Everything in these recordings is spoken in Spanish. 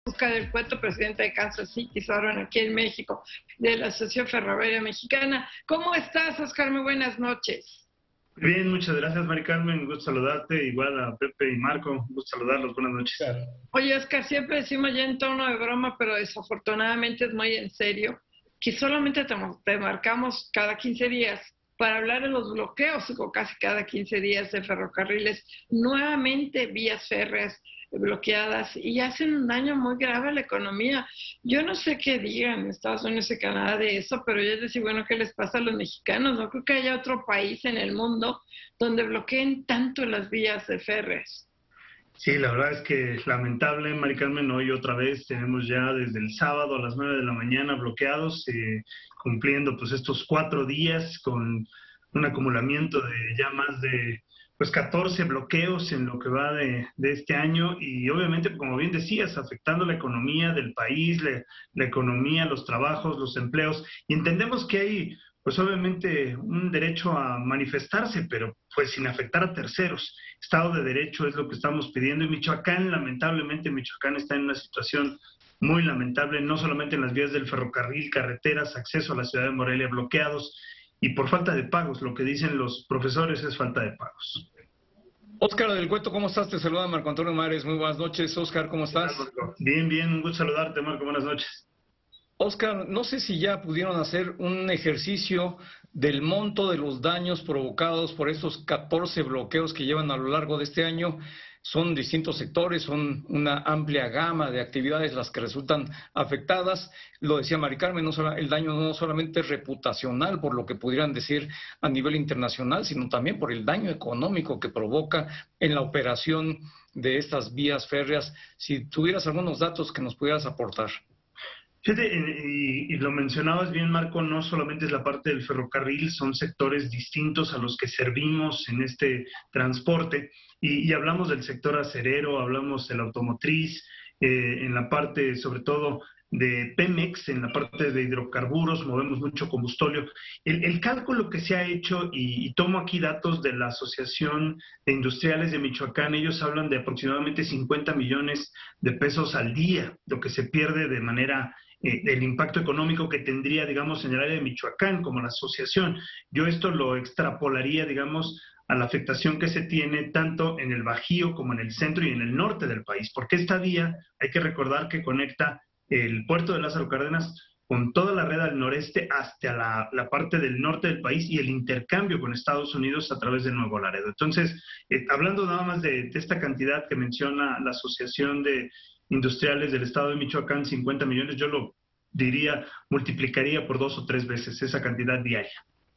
Óscar del Cueto, presidente de Kansas City Southern aquí en México, de la Asociación Ferroviaria Mexicana. ¿Cómo estás, Óscar? Muy buenas noches. Bien, muchas gracias, Mari Carmen. Un gusto saludarte, igual a Pepe y Marco. Un gusto saludarlos. Buenas noches. Claro. Oye, Óscar, siempre decimos ya en tono de broma, pero desafortunadamente es muy en serio, que solamente te marcamos cada 15 días para hablar de los bloqueos, o casi cada 15 días de ferrocarriles, nuevamente vías férreas bloqueadas y hacen un daño muy grave a la economía. Yo no sé qué digan en Estados Unidos y Canadá de eso, pero yo decía, bueno, ¿qué les pasa a los mexicanos? No creo que haya otro país en el mundo donde bloqueen tanto las vías de férreas. Sí, la verdad es que es lamentable, Mari Carmen. Hoy otra vez tenemos ya desde el sábado a las 9 de la mañana bloqueados, cumpliendo pues estos 4 días con un acumulamiento de ya más de 14 bloqueos en lo que va de este año y obviamente, como bien decías, afectando la economía del país, la economía, los trabajos, los empleos. Y entendemos que hay pues obviamente un derecho a manifestarse, pero pues sin afectar a terceros. Estado de Derecho es lo que estamos pidiendo y Michoacán, lamentablemente, Michoacán está en una situación muy lamentable, no solamente en las vías del ferrocarril, carreteras, acceso a la ciudad de Morelia bloqueados y por falta de pagos. Lo que dicen los profesores es falta de pagos. Óscar del Cueto, ¿cómo estás? Te saluda Marco Antonio Mares. Muy buenas noches. Óscar, ¿cómo estás? Bien, bien, un gusto saludarte, Marco. Buenas noches. Óscar, no sé si ya pudieron hacer un ejercicio del monto de los daños provocados por estos 14 bloqueos que llevan a lo largo de este año. Son distintos sectores, son una amplia gama de actividades las que resultan afectadas. Lo decía Mari Carmen, el daño no solamente es reputacional, por lo que pudieran decir a nivel internacional, sino también por el daño económico que provoca en la operación de estas vías férreas. Si tuvieras algunos datos que nos pudieras aportar. Fíjate, y lo mencionabas bien, Marco, no solamente es la parte del ferrocarril, son sectores distintos a los que servimos en este transporte, y hablamos del sector acerero, hablamos de la automotriz, en la parte sobre todo de Pemex, en la parte de hidrocarburos, movemos mucho combustóleo. El cálculo que se ha hecho, y tomo aquí datos de la Asociación de Industriales de Michoacán, ellos hablan de aproximadamente 50 millones de pesos al día, lo que se pierde de manera el impacto económico que tendría, digamos, en el área de Michoacán como la asociación. Yo esto lo extrapolaría, digamos, a la afectación que se tiene tanto en el Bajío como en el centro y en el norte del país, porque esta vía, hay que recordar que conecta el puerto de Lázaro Cárdenas con toda la red al noreste hasta la parte del norte del país y el intercambio con Estados Unidos a través de Nuevo Laredo. Entonces, hablando nada más de esta cantidad que menciona la Asociación de Industriales del Estado de Michoacán, 50 millones, yo lo diría, multiplicaría por 2 o 3 veces esa cantidad diaria.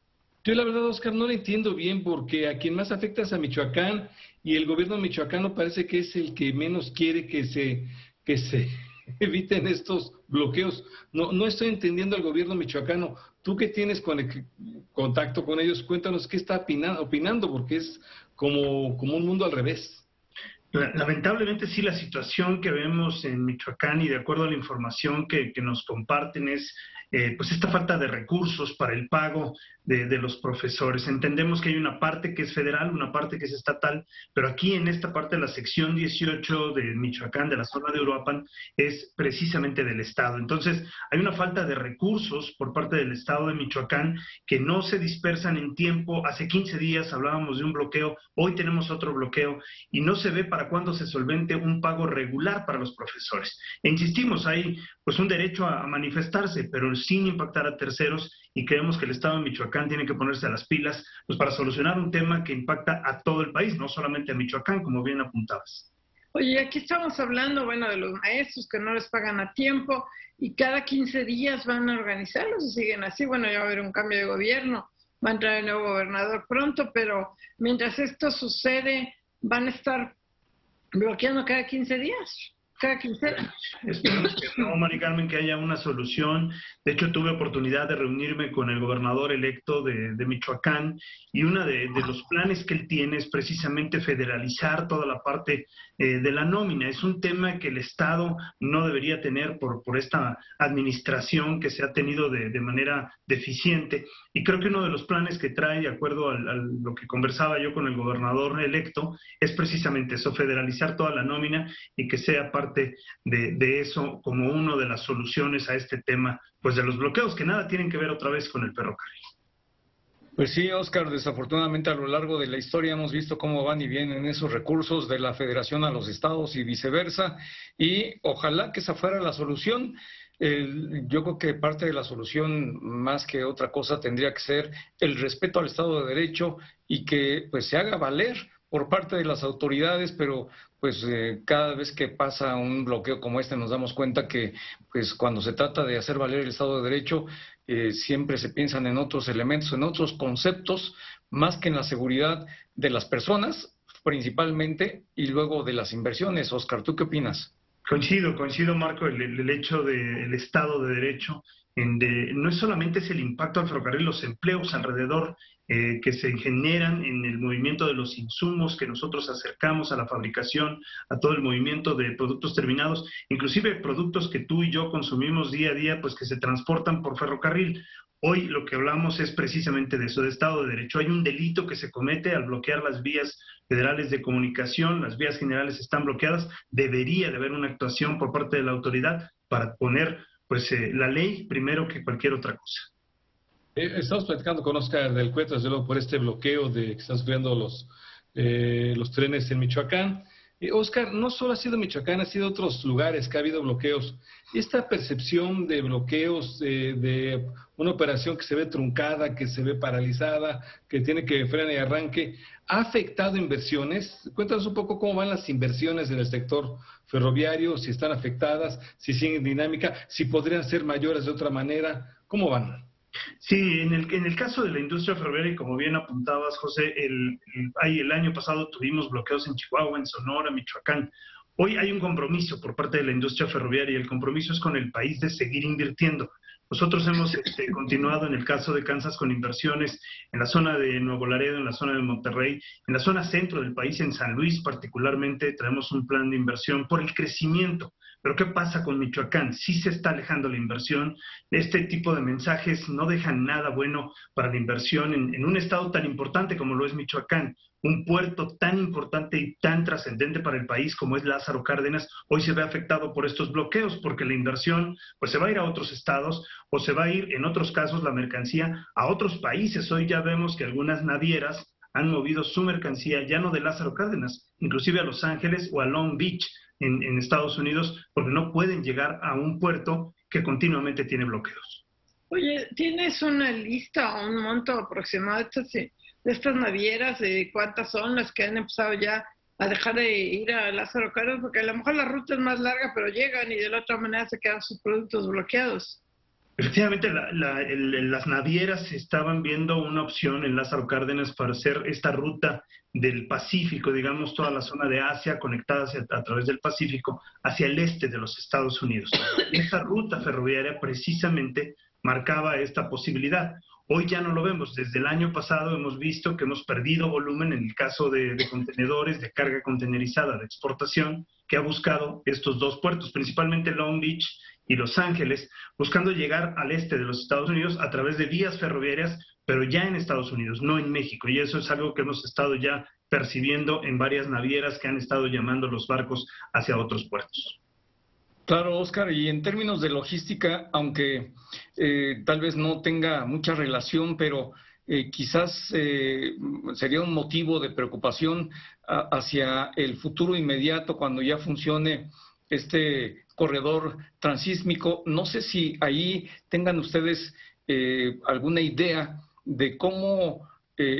Yo la verdad, Óscar, no lo entiendo bien porque a quien más afecta es a Michoacán y el gobierno michoacano parece que es el que menos quiere que se eviten estos bloqueos. No estoy entendiendo al gobierno michoacano. Tú que tienes contacto con ellos, cuéntanos qué está opinando porque es como un mundo al revés. Lamentablemente sí, la situación que vemos en Michoacán y de acuerdo a la información que nos comparten es pues esta falta de recursos para el pago de los profesores. Entendemos que hay una parte que es federal, una parte que es estatal, pero aquí en esta parte de la sección 18 de Michoacán, de la zona de Uruapan, es precisamente del Estado. Entonces hay una falta de recursos por parte del Estado de Michoacán que no se dispersan en tiempo. Hace 15 días hablábamos de un bloqueo, hoy tenemos otro bloqueo y no se ve para cuándo se solvente un pago regular para los profesores. E insistimos, hay pues un derecho a manifestarse, pero sin impactar a terceros, y creemos que el Estado de Michoacán tiene que ponerse a las pilas pues para solucionar un tema que impacta a todo el país, no solamente a Michoacán, como bien apuntabas. Oye, aquí estamos hablando, bueno, de los maestros que no les pagan a tiempo y cada 15 días van a organizarlos y siguen así. Bueno, ya va a haber un cambio de gobierno, va a entrar el nuevo gobernador pronto, pero mientras esto sucede, van a estar bloqueando cada 15 días. Cada quincena. Esperemos que no, Mari Carmen, que haya una solución. De hecho, tuve oportunidad de reunirme con el gobernador electo de Michoacán y uno de los planes que él tiene es precisamente federalizar toda la parte de la nómina. Es un tema que el Estado no debería tener por esta administración que se ha tenido de manera deficiente. Y creo que uno de los planes que trae, de acuerdo a lo que conversaba yo con el gobernador electo, es precisamente eso, federalizar toda la nómina y que sea parte parte de eso como una de las soluciones a este tema, pues de los bloqueos que nada tienen que ver otra vez con el ferrocarril. Pues sí, Óscar, desafortunadamente a lo largo de la historia hemos visto cómo van y vienen esos recursos de la Federación a los estados y viceversa, y ojalá que esa fuera la solución. Yo creo que parte de la solución, más que otra cosa, tendría que ser el respeto al Estado de Derecho y que pues se haga valer por parte de las autoridades, pero pues cada vez que pasa un bloqueo como este nos damos cuenta que pues cuando se trata de hacer valer el Estado de Derecho siempre se piensan en otros elementos, en otros conceptos, más que en la seguridad de las personas principalmente y luego de las inversiones. Óscar, ¿tú qué opinas? Coincido, Marco, el hecho del Estado de Derecho, no es solamente es el impacto al ferrocarril, los empleos alrededor que se generan en el movimiento de los insumos que nosotros acercamos a la fabricación, a todo el movimiento de productos terminados, inclusive productos que tú y yo consumimos día a día, pues que se transportan por ferrocarril. Hoy lo que hablamos es precisamente de eso, de Estado de Derecho. Hay un delito que se comete al bloquear las vías federales de comunicación, las vías generales están bloqueadas, debería de haber una actuación por parte de la autoridad para poner pues la ley primero que cualquier otra cosa. Estamos platicando con Óscar del Cueto, desde luego, por este bloqueo de que están sufriendo los trenes en Michoacán. Óscar, no solo ha sido Michoacán, ha sido otros lugares que ha habido bloqueos. Esta percepción de bloqueos, de una operación que se ve truncada, que se ve paralizada, que tiene que freno y arranque, ¿ha afectado inversiones? Cuéntanos un poco cómo van las inversiones en el sector ferroviario, si están afectadas, si siguen dinámica, si podrían ser mayores de otra manera. ¿Cómo van? Sí, en el caso de la industria ferroviaria, y como bien apuntabas, José, el año pasado tuvimos bloqueos en Chihuahua, en Sonora, Michoacán. Hoy hay un compromiso por parte de la industria ferroviaria y el compromiso es con el país de seguir invirtiendo. Nosotros hemos continuado en el caso de Kansas con inversiones en la zona de Nuevo Laredo, en la zona de Monterrey, en la zona centro del país, en San Luis particularmente, traemos un plan de inversión por el crecimiento. Pero ¿qué pasa con Michoacán? Sí se está alejando la inversión. Este tipo de mensajes no dejan nada bueno para la inversión en un estado tan importante como lo es Michoacán. Un puerto tan importante y tan trascendente para el país como es Lázaro Cárdenas, hoy se ve afectado por estos bloqueos porque la inversión pues se va a ir a otros estados o se va a ir, en otros casos, la mercancía a otros países. Hoy ya vemos que algunas navieras han movido su mercancía ya no de Lázaro Cárdenas, inclusive a Los Ángeles o a Long Beach en Estados Unidos, porque no pueden llegar a un puerto que continuamente tiene bloqueos. Oye, ¿tienes una lista o un monto aproximado de estas navieras, de cuántas son las que han empezado ya a dejar de ir a Lázaro Cárdenas? Porque a lo mejor la ruta es más larga, pero llegan y de la otra manera se quedan sus productos bloqueados. Efectivamente, las navieras estaban viendo una opción en Lázaro Cárdenas para hacer esta ruta del Pacífico, digamos, toda la zona de Asia conectada a través del Pacífico hacia el este de los Estados Unidos. Esta ruta ferroviaria precisamente marcaba esta posibilidad. Hoy ya no lo vemos. Desde el año pasado hemos visto que hemos perdido volumen en el caso de contenedores, de carga contenerizada, de exportación, que ha buscado estos dos puertos, principalmente Long Beach y Los Ángeles, buscando llegar al este de los Estados Unidos a través de vías ferroviarias, pero ya en Estados Unidos, no en México. Y eso es algo que hemos estado ya percibiendo en varias navieras que han estado llamando los barcos hacia otros puertos. Claro, Óscar, y en términos de logística, aunque tal vez no tenga mucha relación, pero quizás sería un motivo de preocupación hacia el futuro inmediato cuando ya funcione este corredor transísmico. No sé si ahí tengan ustedes alguna idea de cómo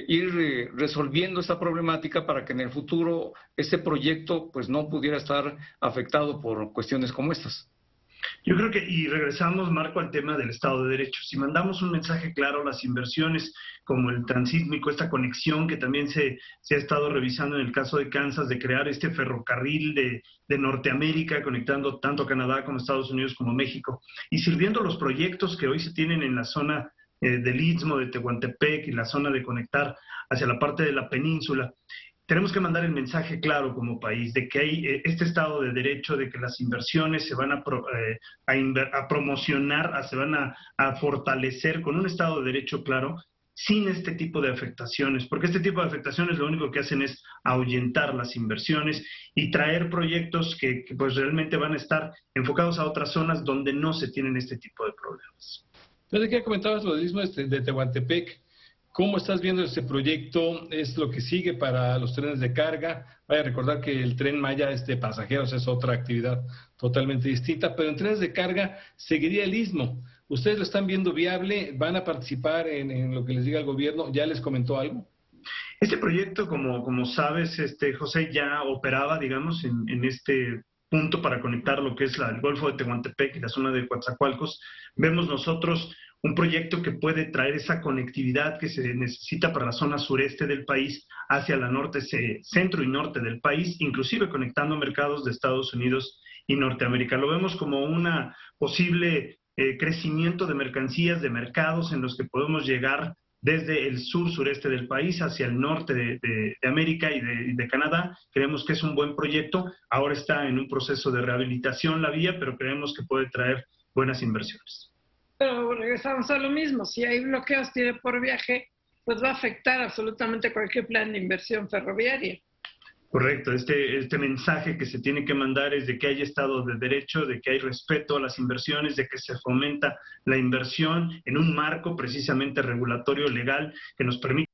ir resolviendo esta problemática para que en el futuro este proyecto pues no pudiera estar afectado por cuestiones como estas. Yo creo que, y regresamos, Marco, al tema del Estado de Derecho. Si mandamos un mensaje claro, las inversiones como el transísmico, esta conexión que también se ha estado revisando en el caso de Kansas, de crear este ferrocarril de Norteamérica, conectando tanto a Canadá como Estados Unidos como México, y sirviendo los proyectos que hoy se tienen en la zona del Istmo, de Tehuantepec, y la zona de conectar hacia la parte de la península. Tenemos que mandar el mensaje claro como país de que hay este Estado de Derecho, de que las inversiones se van a promocionar, se van a fortalecer con un Estado de Derecho claro, sin este tipo de afectaciones, porque este tipo de afectaciones lo único que hacen es ahuyentar las inversiones y traer proyectos que pues realmente van a estar enfocados a otras zonas donde no se tienen este tipo de problemas. Entonces, ¿qué comentabas lo del istmo de Tehuantepec? ¿Cómo estás viendo este proyecto? ¿Es lo que sigue para los trenes de carga? Vaya a recordar que el Tren Maya de pasajeros es otra actividad totalmente distinta, pero en trenes de carga seguiría el istmo. ¿Ustedes lo están viendo viable? ¿Van a participar en lo que les diga el gobierno? ¿Ya les comentó algo? Este proyecto, como sabes, José, ya operaba, digamos, en este punto para conectar lo que es el Golfo de Tehuantepec y la zona de Coatzacoalcos. Vemos nosotros un proyecto que puede traer esa conectividad que se necesita para la zona sureste del país hacia la norte, centro y norte del país, inclusive conectando mercados de Estados Unidos y Norteamérica. Lo vemos como una posible crecimiento de mercancías, de mercados en los que podemos llegar desde el sur-sureste del país hacia el norte de América y de Canadá. Creemos que es un buen proyecto. Ahora está en un proceso de rehabilitación la vía, pero creemos que puede traer buenas inversiones. Pero regresamos a lo mismo, si hay bloqueos tiene por viaje, pues va a afectar absolutamente cualquier plan de inversión ferroviaria. Correcto, este mensaje que se tiene que mandar es de que hay Estado de Derecho, de que hay respeto a las inversiones, de que se fomenta la inversión en un marco precisamente regulatorio legal que nos permite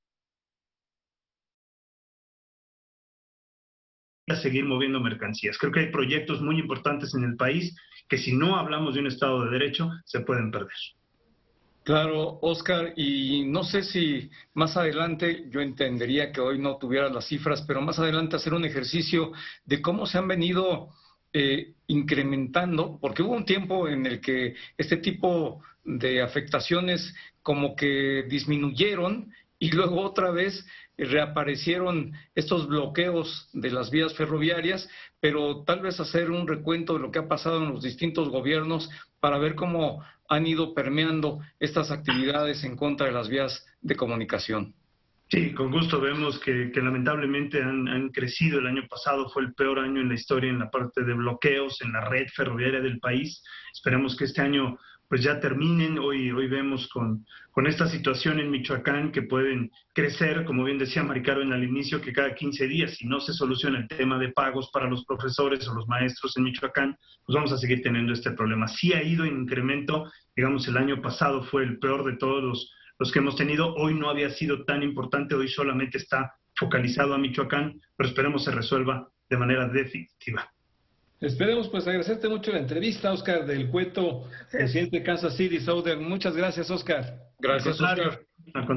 seguir moviendo mercancías. Creo que hay proyectos muy importantes en el país que si no hablamos de un Estado de Derecho se pueden perder. Claro, Oscar, y no sé si más adelante, yo entendería que hoy no tuvieras las cifras, pero más adelante hacer un ejercicio de cómo se han venido incrementando, porque hubo un tiempo en el que este tipo de afectaciones como que disminuyeron y luego otra vez reaparecieron estos bloqueos de las vías ferroviarias, pero tal vez hacer un recuento de lo que ha pasado en los distintos gobiernos para ver cómo han ido permeando estas actividades en contra de las vías de comunicación. Sí, con gusto vemos que lamentablemente han crecido. El año pasado fue el peor año en la historia en la parte de bloqueos en la red ferroviaria del país. Esperemos que este año pues ya terminen. Hoy vemos con esta situación en Michoacán que pueden crecer, como bien decía Mari Carmen al inicio, que cada 15 días, si no se soluciona el tema de pagos para los profesores o los maestros en Michoacán, pues vamos a seguir teniendo este problema. Sí ha ido en incremento, digamos, el año pasado fue el peor de todos los que hemos tenido. Hoy no había sido tan importante, hoy solamente está focalizado a Michoacán, pero esperemos se resuelva de manera definitiva. Esperemos, pues agradecerte mucho la entrevista, Oscar del Cueto, presidente de Kansas City Southern. Muchas gracias, Oscar. Gracias, Oscar.